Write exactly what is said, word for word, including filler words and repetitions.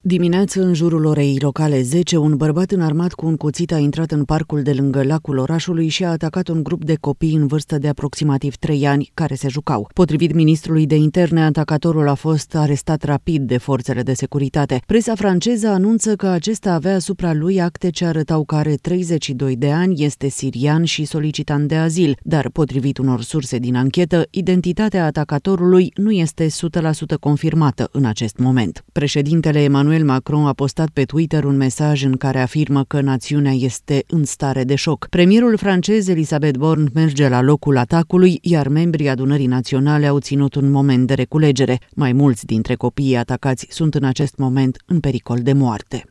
Dimineață, în jurul orei locale zece, un bărbat înarmat cu un cuțit a intrat în parcul de lângă lacul orașului și a atacat un grup de copii în vârstă de aproximativ trei ani, care se jucau. Potrivit ministrului de interne, atacatorul a fost arestat rapid de forțele de securitate. Presa franceză anunță că acesta avea asupra lui acte ce arătau că are treizeci și doi de ani, este sirian și solicitant de azil, dar, potrivit unor surse din anchetă, identitatea atacatorului nu este o sută la sută confirmată în acest moment. Președintele Emmanuel Macron a postat pe Twitter un mesaj în care afirmă că națiunea este în stare de șoc. Premierul francez Elisabeth Borne merge la locul atacului, iar membrii Adunării Naționale au ținut un moment de reculegere. Mai mulți dintre copiii atacați sunt în acest moment în pericol de moarte.